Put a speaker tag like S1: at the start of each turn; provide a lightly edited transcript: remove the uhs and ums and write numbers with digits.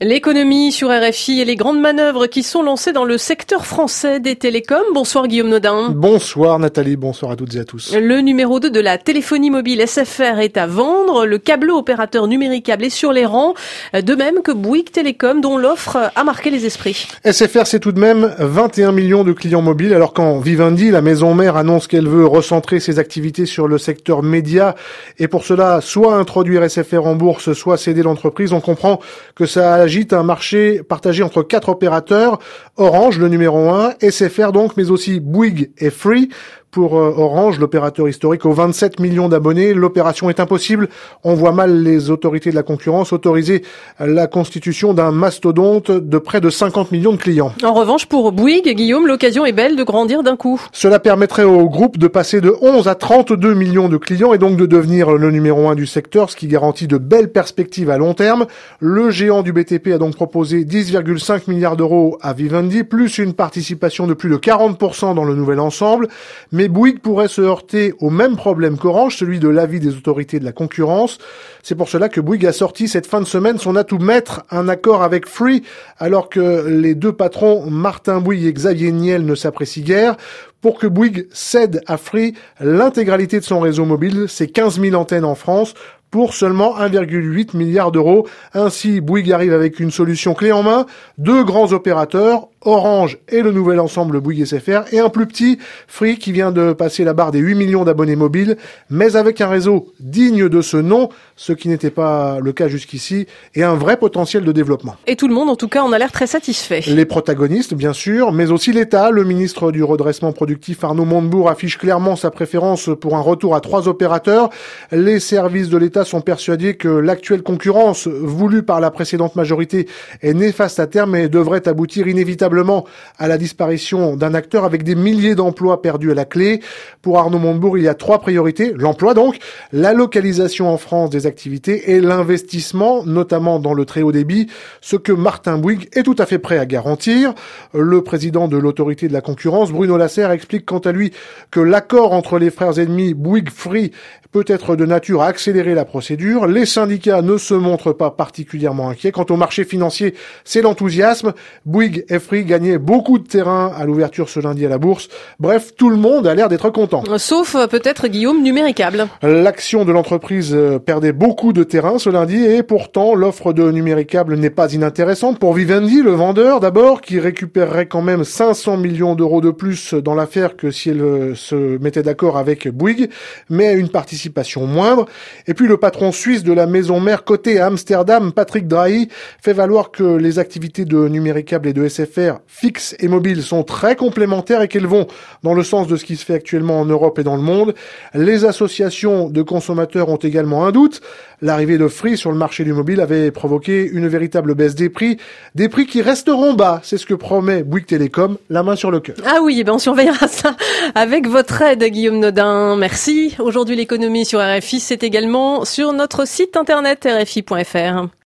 S1: L'économie sur RFI et les grandes manœuvres qui sont lancées dans le secteur français des télécoms. Bonsoir Guillaume Nodin.
S2: Boncsoir Nathalie, bonsoir à toutes et à tous.
S1: Le numéro 2 de la téléphonie mobile SFR est à vendre. Le câbleau opérateur Numéricable est sur les rangs. De même que Bouygues Télécom dont l'offre a marqué les esprits.
S2: SFR c'est tout de même 21 millions de clients mobiles alors quand Vivendi, la maison mère, annonce qu'elle veut recentrer ses activités sur le secteur média et pour cela soit introduire SFR en bourse, soit céder l'entreprise, on comprend que ça agite un marché partagé entre 4 opérateurs, Orange le numéro 1, SFR donc, mais aussi Bouygues et Free. Pour Orange, l'opérateur historique aux 27 millions d'abonnés, l'opération est impossible. On voit mal les autorités de la concurrence autoriser la constitution d'un mastodonte de près de 50 millions de clients.
S1: En revanche, pour Bouygues, Guillaume, l'occasion est belle de grandir d'un coup.
S2: Cela permettrait au groupe de passer de 11 à 32 millions de clients et donc de devenir le numéro 1 du secteur, ce qui garantit de belles perspectives à long terme. Le géant du BTP a donc proposé 10,5 milliards d'euros à Vivendi, plus une participation de plus de 40% dans le nouvel ensemble. Mais Bouygues pourrait se heurter au même problème qu'Orange, celui de l'avis des autorités de la concurrence. C'est pour cela que Bouygues a sorti cette fin de semaine son atout maître, un accord avec Free, alors que les deux patrons, Martin Bouygues et Xavier Niel, ne s'apprécient guère. Pour que Bouygues cède à Free l'intégralité de son réseau mobile, c'est 15 000 antennes en France, pour seulement 1,8 milliard d'euros. Ainsi, Bouygues arrive avec une solution clé en main, 2 grands opérateurs, Orange et le nouvel ensemble Bouygues SFR, et un plus petit, Free, qui vient de passer la barre des 8 millions d'abonnés mobiles, mais avec un réseau digne de ce nom, ce qui n'était pas le cas jusqu'ici, et un vrai potentiel de développement.
S1: Et tout le monde, en tout cas, en a l'air très satisfait.
S2: Les protagonistes, bien sûr, mais aussi l'État. Le ministre du redressement productif, Arnaud Montebourg, affiche clairement sa préférence pour un retour à 3 opérateurs. Les services de l'État sont persuadés que l'actuelle concurrence, voulue par la précédente majorité, est néfaste à terme et devrait aboutir inévitablement à la disparition d'un acteur avec des milliers d'emplois perdus à la clé. Pour Arnaud Montebourg, il y a 3 priorités. L'emploi donc, la localisation en France des activités et l'investissement, notamment dans le très haut débit, ce que Martin Bouygues est tout à fait prêt à garantir. Le président de l'autorité de la concurrence, Bruno Lasserre, explique quant à lui que l'accord entre les frères ennemis Bouygues-Free peut être de nature à accélérer la procédure. Les syndicats ne se montrent pas particulièrement inquiets. Quant au marché financier, c'est l'enthousiasme. Bouygues et Free gagnaient beaucoup de terrain à l'ouverture ce lundi à la bourse. Bref, tout le monde a l'air d'être content.
S1: Sauf peut-être Guillaume Numéricable.
S2: L'action de l'entreprise perdait beaucoup de terrain ce lundi et pourtant l'offre de Numéricable n'est pas inintéressante pour Vivendi, le vendeur d'abord, qui récupérerait quand même 500 millions d'euros de plus dans l'affaire que si elle se mettait d'accord avec Bouygues, mais une participation moindre. Et puis le patron suisse de la maison mère cotée à Amsterdam, Patrick Drahi, fait valoir que les activités de Numéricable et de SFR fixes et mobiles sont très complémentaires et qu'elles vont dans le sens de ce qui se fait actuellement en Europe et dans le monde. Les associations de consommateurs ont également un doute. L'arrivée de Free sur le marché du mobile avait provoqué une véritable baisse des prix qui resteront bas. C'est ce que promet Bouygues Télécom, la main sur le cœur.
S1: Ah oui, on surveillera ça avec votre aide, Guillaume Nodin. Merci. Aujourd'hui, l'économie sur RFI, c'est également sur notre site internet rfi.fr.